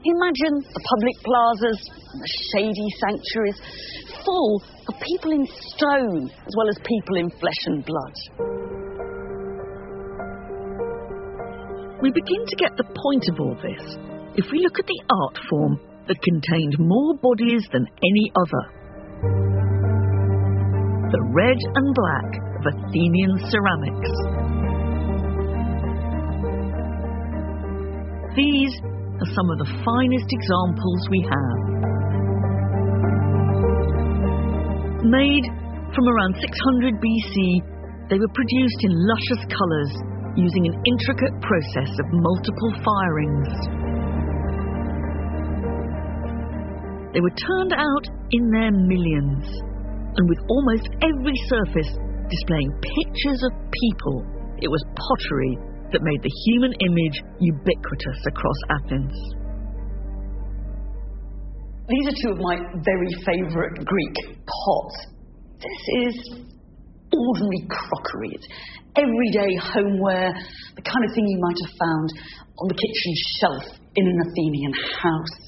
Imagine the public plazas and the shady sanctuaries full of people in stone as well as people in flesh and blood. We begin to get the point of all this if we look at the art form that contained more bodies than any other. The red and black of Athenian ceramics. These are some of the finest examples we have. Made from around 600 BC, they were produced in luscious colours using an intricate process of multiple firings. They were turned out in their millions, and with almost every surface displaying pictures of people, it was pottery that made the human image ubiquitous across Athens. These are two of my very favourite Greek pots. This is ordinary crockery. It's everyday homeware, the kind of thing you might have found on the kitchen shelf in an Athenian house.